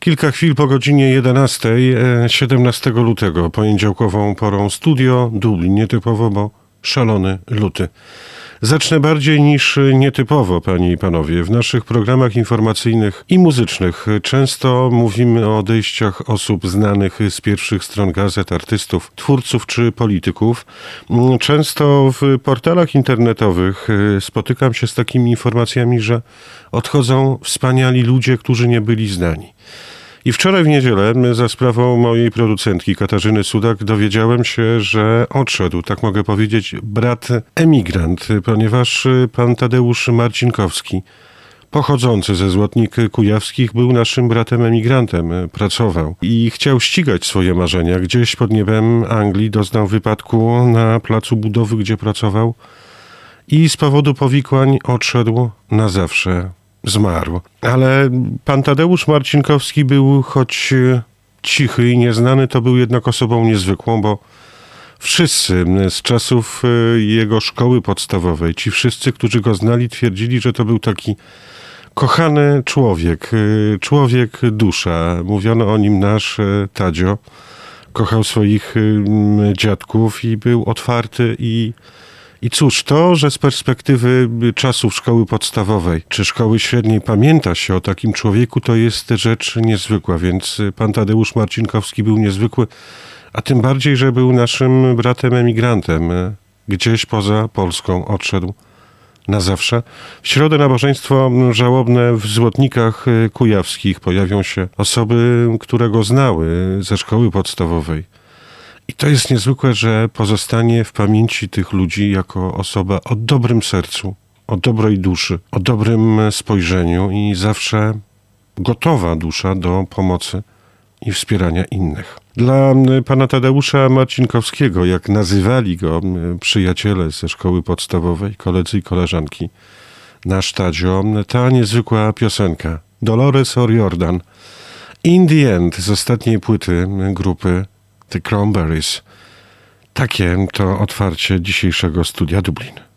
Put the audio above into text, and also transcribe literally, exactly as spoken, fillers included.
Kilka chwil po godzinie jedenastej, siedemnastego lutego, poniedziałkową porą Studio Dublin. Nietypowo, bo szalony luty. Zacznę bardziej niż nietypowo, panie i panowie. W naszych programach informacyjnych i muzycznych często mówimy o odejściach osób znanych z pierwszych stron gazet, artystów, twórców czy polityków. Często w portalach internetowych spotykam się z takimi informacjami, że odchodzą wspaniali ludzie, którzy nie byli znani. I wczoraj w niedzielę za sprawą mojej producentki Katarzyny Sudak dowiedziałem się, że odszedł, tak mogę powiedzieć, brat emigrant, ponieważ pan Tadeusz Marcinkowski, pochodzący ze Złotnik Kujawskich, był naszym bratem emigrantem, pracował i chciał ścigać swoje marzenia. Gdzieś pod niebem Anglii doznał wypadku na placu budowy, gdzie pracował i z powodu powikłań odszedł na zawsze. Zmarł. Ale pan Tadeusz Marcinkowski był, choć cichy i nieznany, to był jednak osobą niezwykłą, bo wszyscy z czasów jego szkoły podstawowej, ci wszyscy, którzy go znali, twierdzili, że to był taki kochany człowiek, człowiek dusza. Mówiono o nim nasz Tadzio. Kochał swoich dziadków i był otwarty i I cóż, to, że z perspektywy czasów szkoły podstawowej czy szkoły średniej pamięta się o takim człowieku, to jest rzecz niezwykła, więc pan Tadeusz Marcinkowski był niezwykły, a tym bardziej, że był naszym bratem emigrantem. Gdzieś poza Polską odszedł na zawsze. W środę nabożeństwo żałobne w Złotnikach Kujawskich. Pojawią się osoby, które go znały ze szkoły podstawowej. I to jest niezwykłe, że pozostanie w pamięci tych ludzi jako osoba o dobrym sercu, o dobrej duszy, o dobrym spojrzeniu i zawsze gotowa dusza do pomocy i wspierania innych. Dla pana Tadeusza Marcinkowskiego, jak nazywali go przyjaciele ze szkoły podstawowej, koledzy i koleżanki, nasz Tadzio, ta niezwykła piosenka Dolores O'Riordan, In the End z ostatniej płyty grupy The Cranberries. Takie to otwarcie dzisiejszego Studia Dublin.